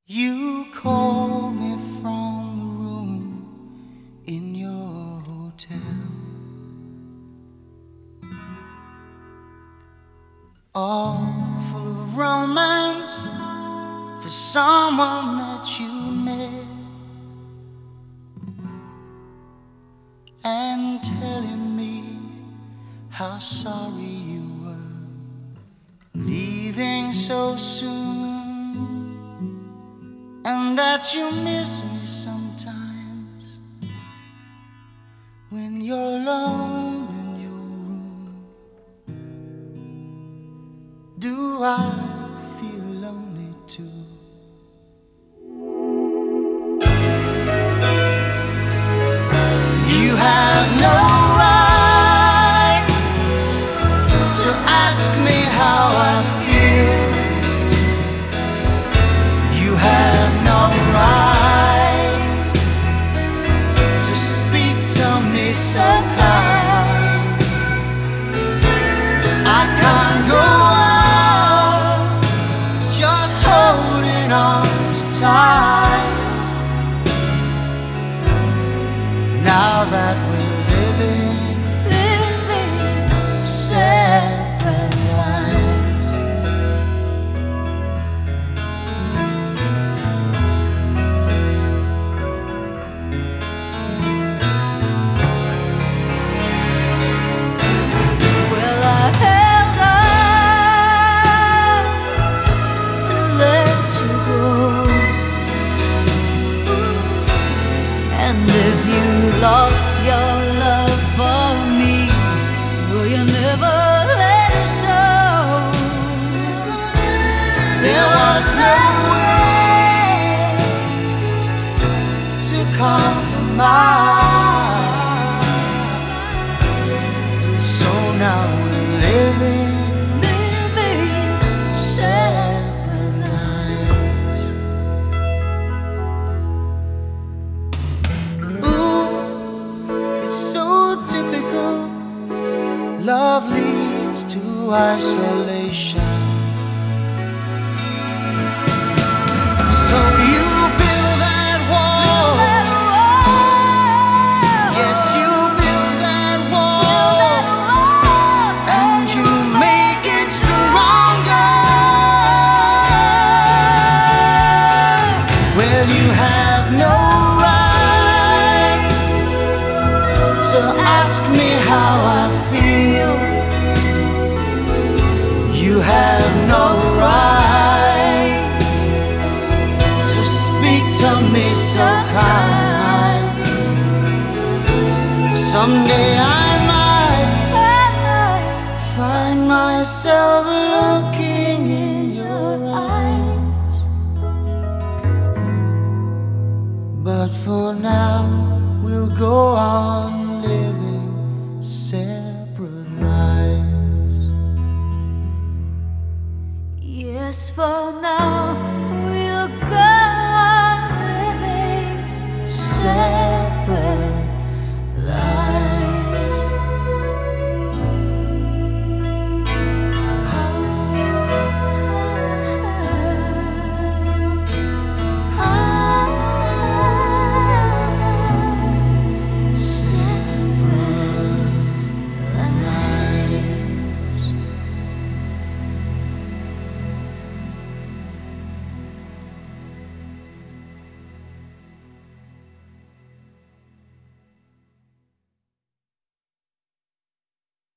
You called me from the room in your hotel, all full of romance for someone that you met, and telling me how sorry you were leaving so soon, and that you miss me sometimes when you're alone in your room. Do I feel lonely too? You have no right to ask me how I feel. You have no right to speak to me so kind. I can't go on just holding on to ties now that we're living separate lives. Well, I held on to let you go, and if you lost your love for me, will you never let it show? There was no way to compromise, so now we're living separate lives. Ooh, it's so typical. Love leads to isolation. So you build that wall. Yes, you build that wall, and you make it stronger. Well, you have no right to ask me how I feel. You have no right to speak to me so kind. Someday I might find myself looking